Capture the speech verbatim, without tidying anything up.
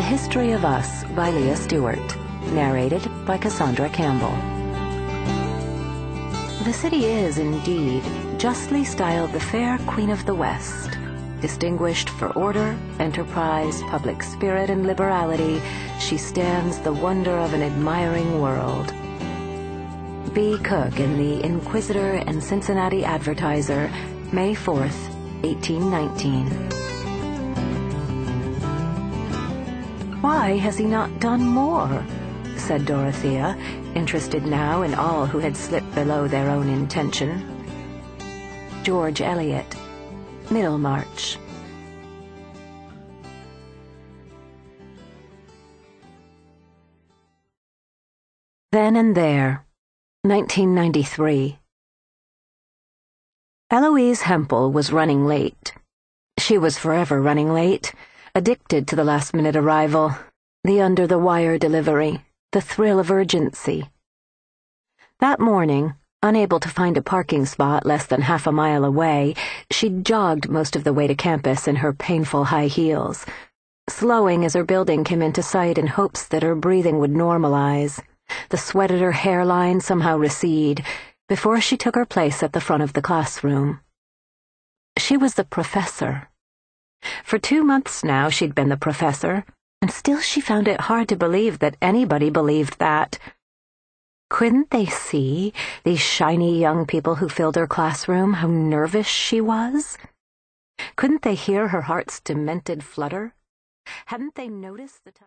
History of Us by Leah Stewart, narrated by Cassandra Campbell. The city is, indeed, justly styled the fair Queen of the West. Distinguished for order, enterprise, public spirit, and liberality, she stands the wonder of an admiring world. B. Cook in The Inquisitor and Cincinnati Advertiser, May fourth, eighteen nineteen. "Why has he not done more?" said Dorothea, interested now in all who had slipped below their own intention. George Eliot, Middlemarch. Then and There, nineteen ninety-three. Eloise Hempel was running late. She was forever running late, addicted to the last-minute arrival, the under-the-wire delivery, the thrill of urgency. That morning, unable to find a parking spot less than half a mile away, she jogged most of the way to campus in her painful high heels, slowing as her building came into sight in hopes that her breathing would normalize, the sweat at her hairline somehow recede, before she took her place at the front of the classroom. She was the professor. For two months now she'd been the professor, and still she found it hard to believe that anybody believed that. Couldn't they see, these shiny young people who filled her classroom, how nervous she was? Couldn't they hear her heart's demented flutter? Hadn't they noticed the time